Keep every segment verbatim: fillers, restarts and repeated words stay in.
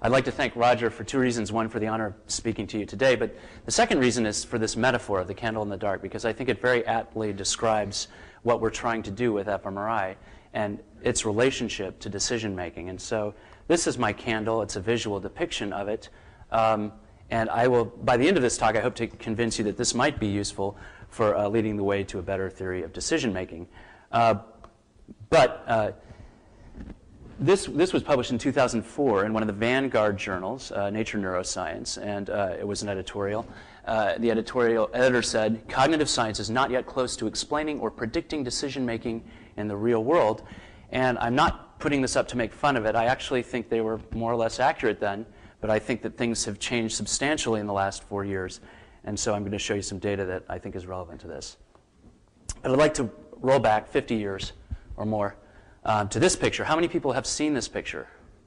I'd like to thank Roger for two reasons. One, for the honor of speaking to you today, but the second reason is for this metaphor of the candle in the dark, because I think it very aptly describes what we're trying to do with fMRI and its relationship to decision making. And so this is my candle. It's a visual depiction of it. Um, and I will, by the end of this talk, I hope to convince you that this might be useful for uh, leading the way to a better theory of decision making. Uh, but uh, This, this was published in two thousand four in one of the Vanguard journals, uh, Nature Neuroscience, and uh, it was an editorial. Uh, the editorial editor said, "Cognitive science is not yet close to explaining or predicting decision-making in the real world." And I'm not putting this up to make fun of it. I actually think they were more or less accurate then, but I think that things have changed substantially in the last four years. And so I'm going to show you some data that I think is relevant to this. But I'd like to roll back fifty years or more. Um, to this picture. How many people have seen this picture?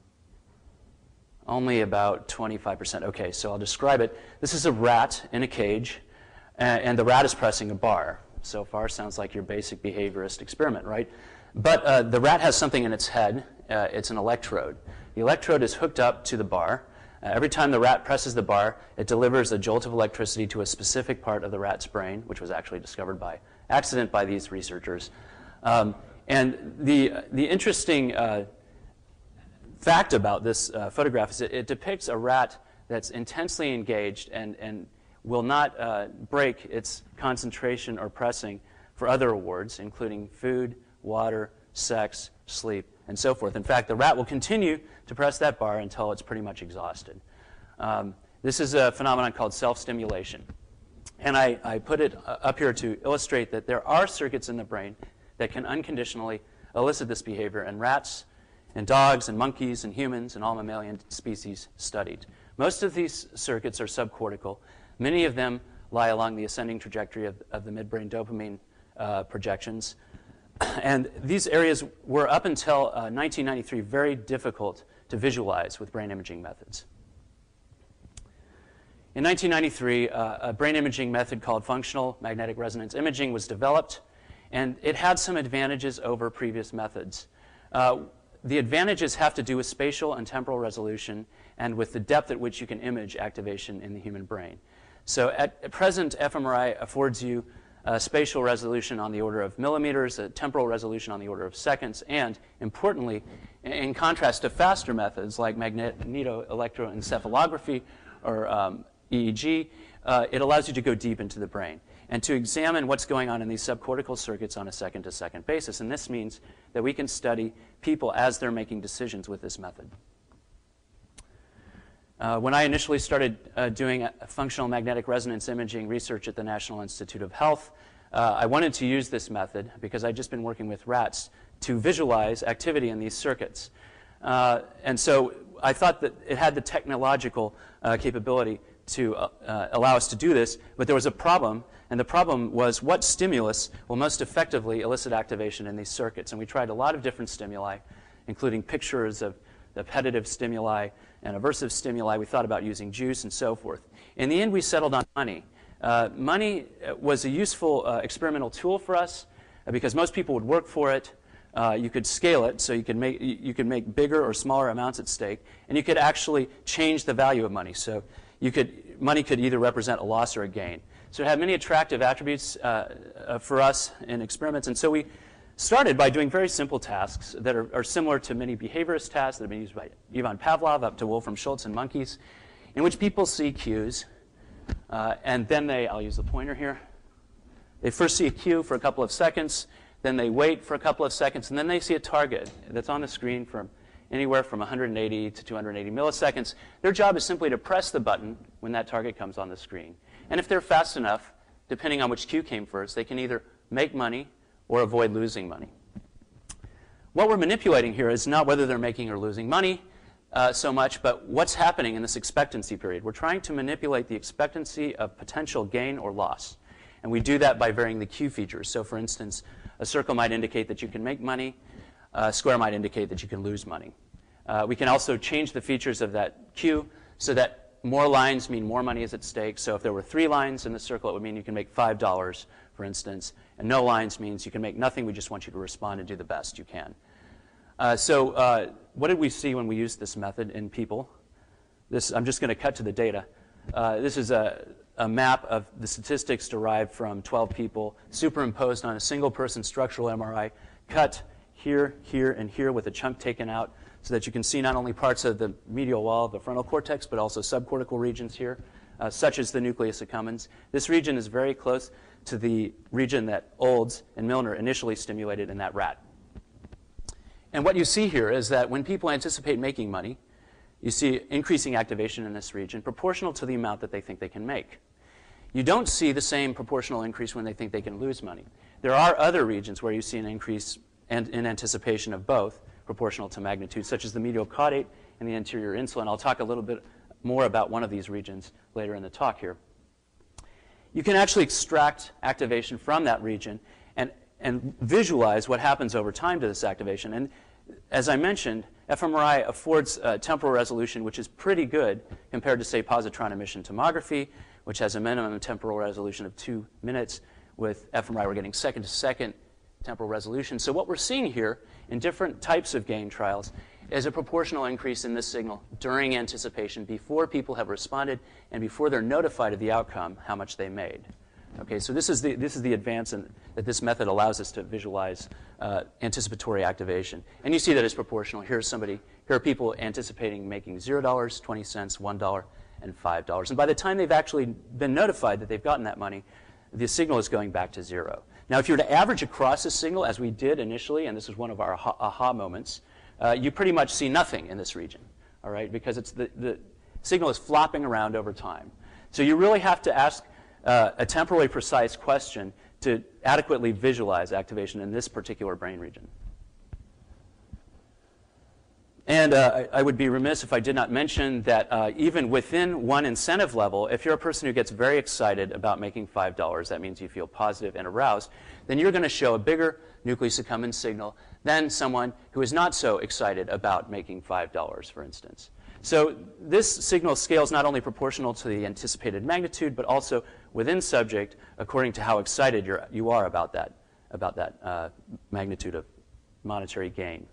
Only about twenty-five percent. Okay, so I'll describe it. This is a rat in a cage, and, and the rat is pressing a bar. So far, sounds like your basic behaviorist experiment, right? But uh, the rat has something in its head. Uh, it's an electrode. The electrode is hooked up to the bar. Uh, every time the rat presses the bar, it delivers a jolt of electricity to a specific part of the rat's brain, which was actually discovered by accident by these researchers. Um, And the, the interesting uh, fact about this uh, photograph is it, it depicts a rat that's intensely engaged and, and will not uh, break its concentration or pressing for other rewards, including food, water, sex, sleep, and so forth. In fact, the rat will continue to press that bar until it's pretty much exhausted. Um, this is a phenomenon called self-stimulation. And I, I put it up here to illustrate that there are circuits in the brain that can unconditionally elicit this behavior in rats and dogs and monkeys and humans and all mammalian species studied. Most of these circuits are subcortical. Many of them lie along the ascending trajectory of, of the midbrain dopamine uh, projections. And these areas were, up until uh, nineteen ninety-three, very difficult to visualize with brain imaging methods. In nineteen ninety-three, uh, a brain imaging method called functional magnetic resonance imaging was developed. And it had some advantages over previous methods. Uh, the advantages have to do with spatial and temporal resolution and with the depth at which you can image activation in the human brain. So at, at present, fMRI affords you a spatial resolution on the order of millimeters, a temporal resolution on the order of seconds, and importantly, in contrast to faster methods like magnetoelectroencephalography or um, E E G, uh, it allows you to go deep into the brain and to examine what's going on in these subcortical circuits on a second-to-second basis. And this means that we can study people as they're making decisions with this method. Uh, when I initially started uh, doing functional magnetic resonance imaging research at the National Institute of Health, uh, I wanted to use this method because I'd just been working with rats to visualize activity in these circuits. Uh, and so I thought that it had the technological uh, capability to uh, uh, allow us to do this, but there was a problem. And the problem was, what stimulus will most effectively elicit activation in these circuits? And we tried a lot of different stimuli, including pictures of the appetitive stimuli and aversive stimuli. We thought about using juice and so forth. In the end, we settled on money. Uh, money was a useful uh, experimental tool for us uh, because most people would work for it. Uh, you could scale it, so you could make you could make bigger or smaller amounts at stake, and you could actually change the value of money. So you could money could either represent a loss or a gain. So it had many attractive attributes uh, uh, for us in experiments. And so we started by doing very simple tasks that are, are similar to many behaviorist tasks that have been used by Ivan Pavlov up to Wolfram Schultz and monkeys, in which people see cues. Uh, and then they, I'll use the pointer here, they first see a cue for a couple of seconds, then they wait for a couple of seconds, and then they see a target that's on the screen from anywhere from one hundred eighty to two hundred eighty milliseconds. Their job is simply to press the button when that target comes on the screen. And if they're fast enough, depending on which cue came first, they can either make money or avoid losing money. What we're manipulating here is not whether they're making or losing money uh, so much, but what's happening in this expectancy period. We're trying to manipulate the expectancy of potential gain or loss. And we do that by varying the cue features. So for instance, a circle might indicate that you can make money. A square might indicate that you can lose money. Uh, we can also change the features of that cue so that more lines mean more money is at stake. So if there were three lines in the circle, it would mean you can make five dollars, for instance. And no lines means you can make nothing. We just want you to respond and do the best you can. Uh, so uh, what did we see when we used this method in people? this, I'm just going to cut to the data. Uh, this is a, a map of the statistics derived from twelve people, superimposed on a single person structural M R I, cut here, here, and here with a chunk taken out so that you can see not only parts of the medial wall of the frontal cortex, but also subcortical regions here, uh, such as the nucleus accumbens. This region is very close to the region that Olds and Milner initially stimulated in that rat. And what you see here is that when people anticipate making money, you see increasing activation in this region proportional to the amount that they think they can make. You don't see the same proportional increase when they think they can lose money. There are other regions where you see an increase in, in anticipation of both, proportional to magnitude, such as the medial caudate and the anterior insula. And I'll talk a little bit more about one of these regions later in the talk here. You can actually extract activation from that region and, and visualize what happens over time to this activation. And as I mentioned, fMRI affords uh, temporal resolution, which is pretty good compared to, say, positron emission tomography, which has a minimum temporal resolution of two minutes. With fMRI, we're getting second-to-second temporal resolution. So what we're seeing here in different types of gain trials is a proportional increase in this signal during anticipation, before people have responded and before they're notified of the outcome, how much they made. Okay, so this is the, this is the advance in, that this method allows us to visualize uh, anticipatory activation. And you see that it's proportional. Here's somebody, here are people anticipating making zero dollars, twenty cents, one dollar, and five dollars. And by the time they've actually been notified that they've gotten that money, the signal is going back to zero. Now, if you were to average across this signal, as we did initially, and this is one of our aha, aha moments, uh, you pretty much see nothing in this region, all right, because it's the, the signal is flopping around over time. So you really have to ask uh, a temporally precise question to adequately visualize activation in this particular brain region. And uh, I, I would be remiss if I did not mention that uh, even within one incentive level, if you're a person who gets very excited about making five dollars, that means you feel positive and aroused, then you're going to show a bigger nucleus accumbens signal than someone who is not so excited about making five dollars, for instance. So this signal scales not only proportional to the anticipated magnitude, but also within subject according to how excited you're, you are about that, about that uh, magnitude of monetary gain.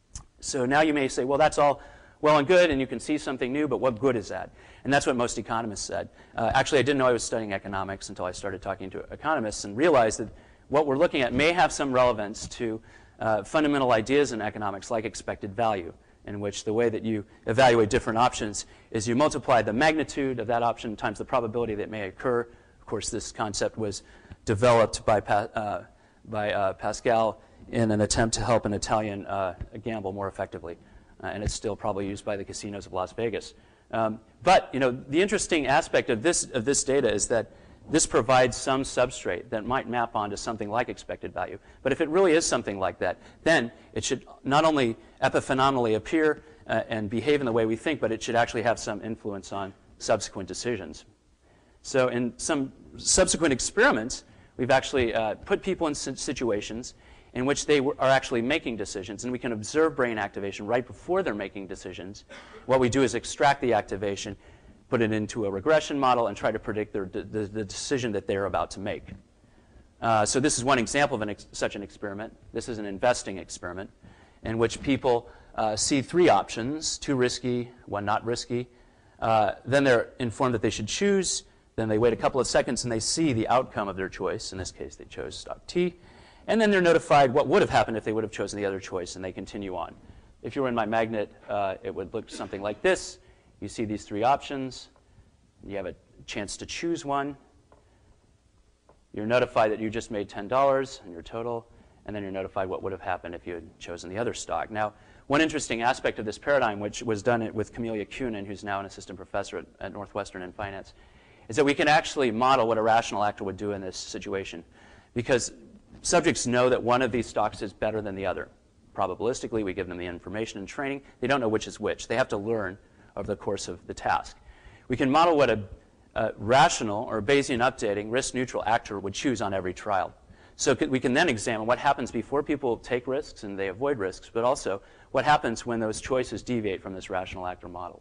So now you may say, well, that's all well and good, and you can see something new, but what good is that? And that's what most economists said. Uh, actually, I didn't know I was studying economics until I started talking to economists and realized that what we're looking at may have some relevance to uh, fundamental ideas in economics, like expected value, in which the way that you evaluate different options is you multiply the magnitude of that option times the probability that it may occur. Of course, this concept was developed by, pa uh, by uh, Pascal in an attempt to help an Italian uh, gamble more effectively. Uh, and it's still probably used by the casinos of Las Vegas. Um, but you know, the interesting aspect of this, of this data is that this provides some substrate that might map onto something like expected value. But if it really is something like that, then it should not only epiphenomenally appear uh, and behave in the way we think, but it should actually have some influence on subsequent decisions. So in some subsequent experiments, we've actually uh, put people in situations in which they are actually making decisions, and we can observe brain activation right before they're making decisions. What we do is extract the activation, put it into a regression model, and try to predict their, the, the decision that they're about to make. Uh, so this is one example of an ex such an experiment. This is an investing experiment in which people uh, see three options, two risky, one not risky. Uh, then they're informed that they should choose. Then they wait a couple of seconds, and they see the outcome of their choice. In this case, they chose stock T. And then they're notified what would have happened if they would have chosen the other choice, and they continue on. If you were in my magnet, uh, it would look something like this. You see these three options. You have a chance to choose one. You're notified that you just made ten dollars in your total, and then you're notified what would have happened if you had chosen the other stock. Now, one interesting aspect of this paradigm, which was done with Camelia Kunin, who's now an assistant professor at, at Northwestern in finance, is that we can actually model what a rational actor would do in this situation, because subjects know that one of these stocks is better than the other. Probabilistically, we give them the information and training. They don't know which is which. They have to learn over the course of the task. We can model what a, a rational or Bayesian updating risk-neutral actor would choose on every trial. So we can then examine what happens before people take risks and they avoid risks, but also what happens when those choices deviate from this rational actor model.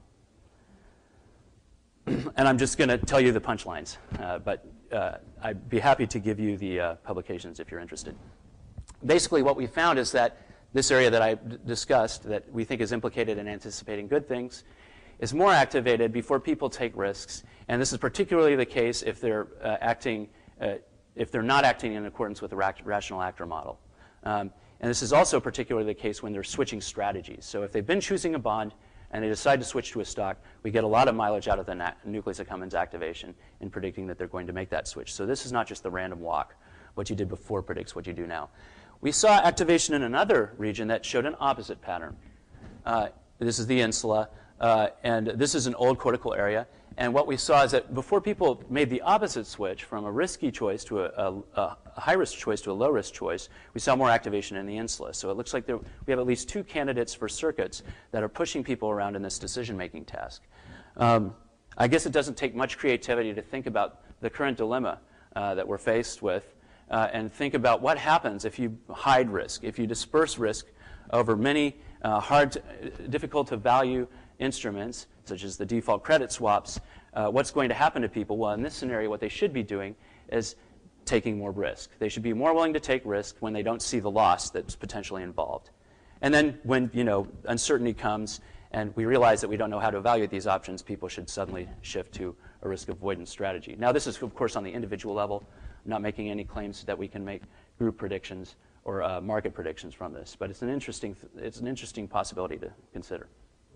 And I'm just going to tell you the punchlines, uh, but uh, I'd be happy to give you the uh, publications if you're interested. Basically, what we found is that this area that I d discussed that we think is implicated in anticipating good things is more activated before people take risks, and this is particularly the case if they're uh, acting, uh, if they're not acting in accordance with the ra rational actor model. Um, and this is also particularly the case when they're switching strategies. So if they've been choosing a bond and they decide to switch to a stock, we get a lot of mileage out of the nucleus accumbens activation in predicting that they're going to make that switch. So this is not just the random walk. What you did before predicts what you do now. We saw activation in another region that showed an opposite pattern. Uh, this is the insula, uh, and this is an old cortical area. And what we saw is that before people made the opposite switch from a risky choice to a, a, a high-risk choice to a low-risk choice, we saw more activation in the insula. So it looks like there, we have at least two candidates for circuits that are pushing people around in this decision-making task. Um, I guess it doesn't take much creativity to think about the current dilemma uh, that we're faced with uh, and think about what happens if you hide risk, if you disperse risk over many uh, hard, to, difficult to value instruments, such as the default credit swaps. Uh, what's going to happen to people? Well, in this scenario, what they should be doing is taking more risk. They should be more willing to take risk when they don't see the loss that's potentially involved. And then when, you know, uncertainty comes and we realize that we don't know how to evaluate these options, people should suddenly shift to a risk avoidance strategy. Now, this is, of course, on the individual level. I'm not making any claims that we can make group predictions or uh, market predictions from this, but it's an interesting, it's an interesting possibility to consider.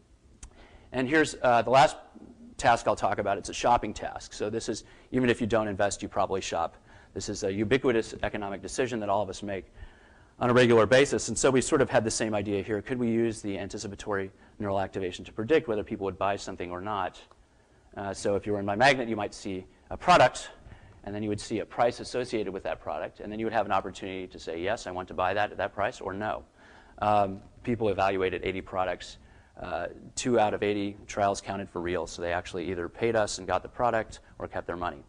And here's uh, the last task I'll talk about. It's a shopping task. So this is, even if you don't invest, you probably shop. This is a ubiquitous economic decision that all of us make on a regular basis. And so we sort of had the same idea here. Could we use the anticipatory neural activation to predict whether people would buy something or not? Uh, so if you were in My Magnet, you might see a product, and then you would see a price associated with that product. And then you would have an opportunity to say, yes, I want to buy that at that price, or no. Um, people evaluated eighty products. Uh, two out of eighty trials counted for real, so they actually either paid us and got the product or kept their money.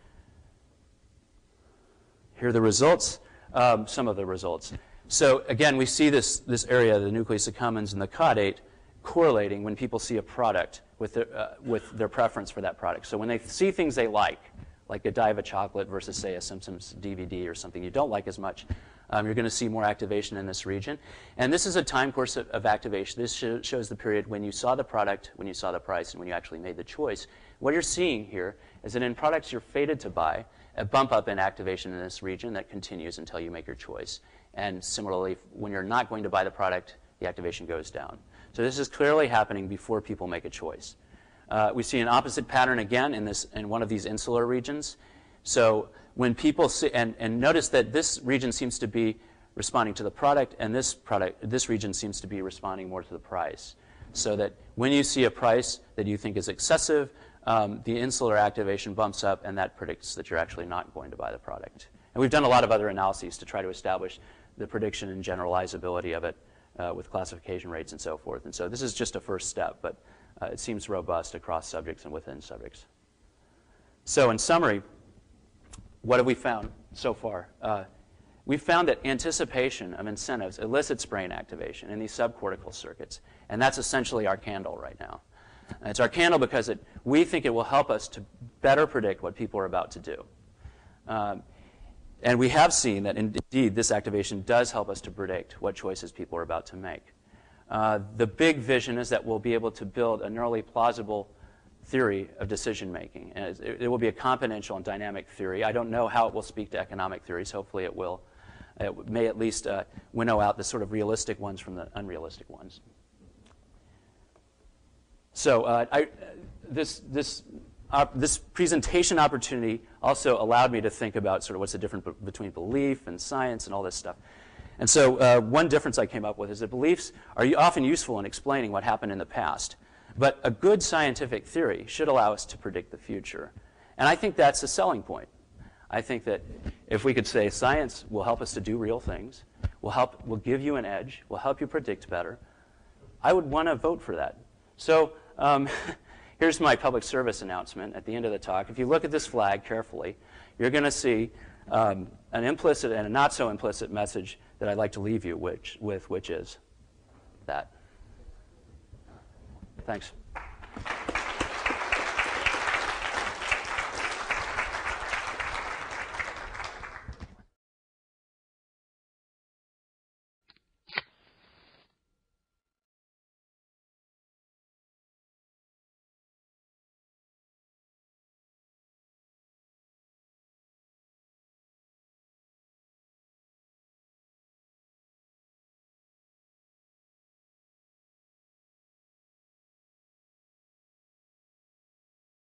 Here are the results, um, some of the results. So again, we see this, this area, the nucleus accumbens and the caudate, correlating when people see a product with their, uh, with their preference for that product. So when they see things they like, like Godiva chocolate versus, say, a Simpsons D V D or something you don't like as much, Um, you're going to see more activation in this region. And this is a time course of, of activation. This sh shows the period when you saw the product, when you saw the price, and when you actually made the choice. What you're seeing here is that in products you're fated to buy, a bump up in activation in this region that continues until you make your choice. And similarly, when you're not going to buy the product, the activation goes down. So this is clearly happening before people make a choice. Uh, we see an opposite pattern again in, this, in one of these insular regions. So when people see, and, and notice that this region seems to be responding to the product, and this product, this region seems to be responding more to the price. So that when you see a price that you think is excessive, um, the insular activation bumps up, and that predicts that you're actually not going to buy the product. And we've done a lot of other analyses to try to establish the prediction and generalizability of it uh, with classification rates and so forth. And so this is just a first step, but uh, it seems robust across subjects and within subjects. So in summary, what have we found so far? Uh, we've found that anticipation of incentives elicits brain activation in these subcortical circuits, and that's essentially our candle right now. And it's our candle because it, we think it will help us to better predict what people are about to do. Um, and we have seen that indeed this activation does help us to predict what choices people are about to make. Uh, the big vision is that we'll be able to build a neurally plausible theory of decision making. And it, it will be a componential and dynamic theory. I don't know how it will speak to economic theories. Hopefully it will. It may at least uh, winnow out the sort of realistic ones from the unrealistic ones. So uh, I, this, this, uh, this presentation opportunity also allowed me to think about sort of what's the difference between belief and science and all this stuff. And so uh, one difference I came up with is that beliefs are often useful in explaining what happened in the past. But a good scientific theory should allow us to predict the future. And I think that's a selling point. I think that if we could say science will help us to do real things, will help, will give you an edge, will help you predict better, I would want to vote for that. So um, here's my public service announcement at the end of the talk. If you look at this flag carefully, you're going to see um, an implicit and a not so implicit message that I'd like to leave you which, with, which is that. Thanks.